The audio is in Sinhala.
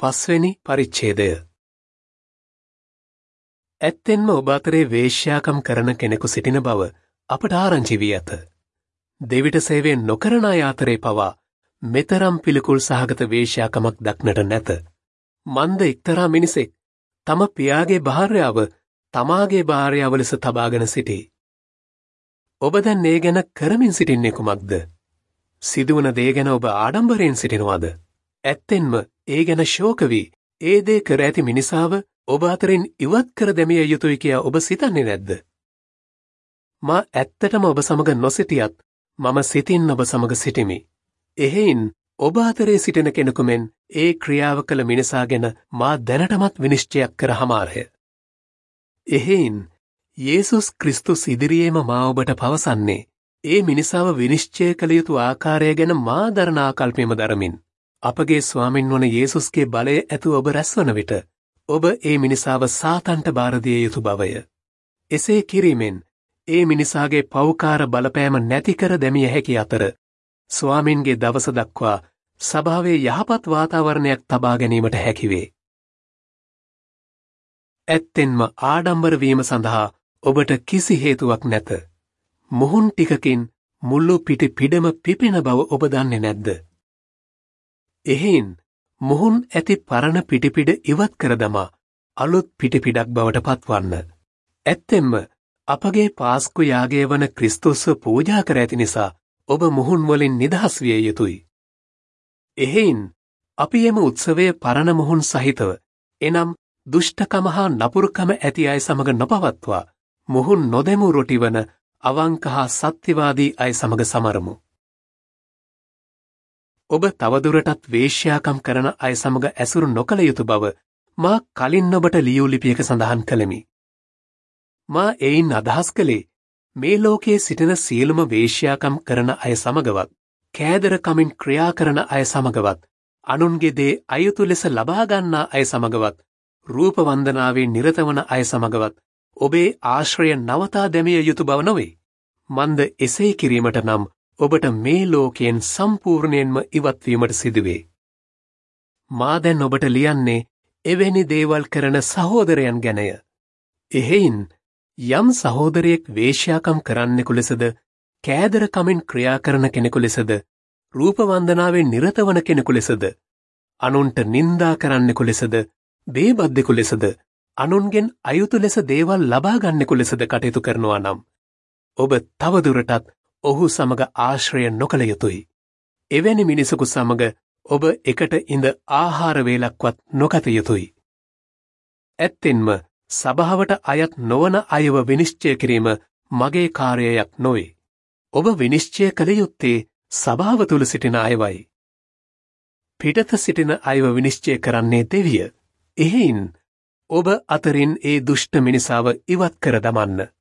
5වෙනි පරිච්ඡේදය. ඇත්තෙන්ම ඔබ අතරේ වේශ්‍යාකම් කරන කෙනෙකු සිටින බව අපට ආරංචි වී ඇත. දෙවිට සේවය නොකරන අය අතරේ පවා මෙතරම් පිළිකුල් සහගත වේශ්‍යාකමක් දක්නට නැත. මන්ද එක්තරා මිනිසෙක් තම පියාගේ භාර්යාව තමාගේ භාර්යාව ලෙස තබාගෙන සිටී. ඔබ දැන් ඒ ගැන කරමින් සිටින්නේ කුමක්ද? සිදුවන දේ ගැන ඔබ ආඩම්බරයෙන් සිටිනවද? ඇත්තෙන්ම ඒ ගැන ශෝක වී ඒ දේ කර ඇති මිනිසාව ඔබ අතරින් ඉවත් කර දැමිය යුතුයි කියා ඔබ සිතන්නේ නැද්ද? මා ඇත්තටම ඔබ සමග නොසිටියත් මම සිතින් ඔබ සමග සිටිමි. එහෙයින් ඔබ අතරේ සිටින කෙනෙකු මෙන් ඒ ක්‍රියාව කළ මිනිසා ගැන මා දැනටමත් විනිශ්චයක් කර හමාරය. එහෙයින් යේසුස් ක්‍රිස්තුස් ඉදිරියේම මා ඔබට පවසන්නේ ඒ මිනිසාව විනිශ්චය කළ යුතු ආකාරය ගැන මා දරන ආකල්පයම දරමින් අපගේ ස්වාමින් වන යේසුස්ගේ බලය ඇතුව ඔබ රැස්වන විට ඔබ ඒ මිනිසාව සාතන්ට බාර දිය යුතු බවය. එසේ කිරීමෙන් ඒ මිනිසාගේ පෞකාර බලපෑම නැති කර දැමිය හැකි අතර ස්වාමින්ගේ දවස දක්වා සභාවේ යහපත් වාතාවරණයක් තබා ගැනීමට හැකිවේ. ඇත්තෙන්ම ආඩම්බර වීම සඳහා ඔබට කිසි හේතුවක් නැත. මුහුන් ටිකකින් මුළු පිටි පිඩම පිපෙන බව ඔබ දන්නේ නැද්ද? එහෙයින් මුහුන් ඇති පරණ පිටිපිඩ ඉවත් කර දමා අලුත් පිටිපිඩක් බවට පත්වන්න. ඇත්තෙන්ම අපගේ පාස්කු යාගය වන ක්‍රිස්තුස්ව පූජා කර ඇති නිසා ඔබ මුහුන් වලින් නිදහස් විය යුතුයි. එහෙයින් අපි එම උත්සවය පරණ මුහුන් සහිතව එනම් දුෂ්ටකම හා නපුරුකම ඇති අය සමග නොපවත්වා මුහුන් නොදැමූ රොටි වන අවංක හා සත්‍යවාදී අය සමග සමරමු. ඔබ තවදුරටත් වේශ්‍යාකම් කරන අය සමග ඇසුරු නොකළ යුතු බව මා කලින් ඔබට ලියූ ලිපියක සඳහන් කළෙමි. මා එයින් අදහස් කළේ මේ ලෝකයේ සිටින සියලුම වේශ්‍යාකම් කරන අය සමගවත්, කෑදරකමින් ක්‍රියා කරන අය සමගවත්, අනුන්ගේ දේ අයුතු ලෙස ලබා ගන්නා අය සමගවත්, රූප වන්දනාවේ නිරත වන අය සමගවත් ඔබේ ආශ්‍රය නවතා දැමිය යුතු බව නොවේ. මන්ද එසේ කිරීමට නම් ඔබට මේ ලෝකයෙන් සම්පූර්ණයෙන්ම ඉවත්වීමට සිදුවේ. මා දැන් ඔබට ලියන්නේ එවැනි දේවල් කරන සහෝදරයන් ගැනය. එහෙයින් යම් සහෝදරයෙක් වේශ්‍යාකම් කරන්නෙකු ලෙසද, කෑදරකමින් ක්‍රියා කරන කෙනෙකු ලෙසද, රූප වන්දනාවේ නිරත වන කෙනෙකු ලෙසද, අනුන්ට නින්දා කරන්නෙකු ලෙසද, බේබද්දෙකු ලෙසද, අනුන්ගෙන් අයුතු ලෙස දේවල් ලබා ගන්නෙකු ලෙසද කටයුතු කරනවා නම් ඔබ තවදුරටත් ඔහු සමග ආශ්‍රය නොකළ යුතුයි. එවැනි මිනිසකු සමග ඔබ එකට ඉඳ ආහාර වේලක්වත් නොකත යුතුයි. ඇත්තෙන්ම සභාවට අයත් නොවන අයව විනිශ්චය කිරීම මගේ කාර්යයක් නොවේ. ඔබ විනිශ්චය කළ යුත්තේ සභාව තුළ සිටින අයවයි. පිටත සිටින අයව විනිශ්චය කරන්නේ දෙවිය. එහෙයින් ඔබ අතරින් ඒ දුෂ්ට මිනිසාව ඉවත් කර දමන්න.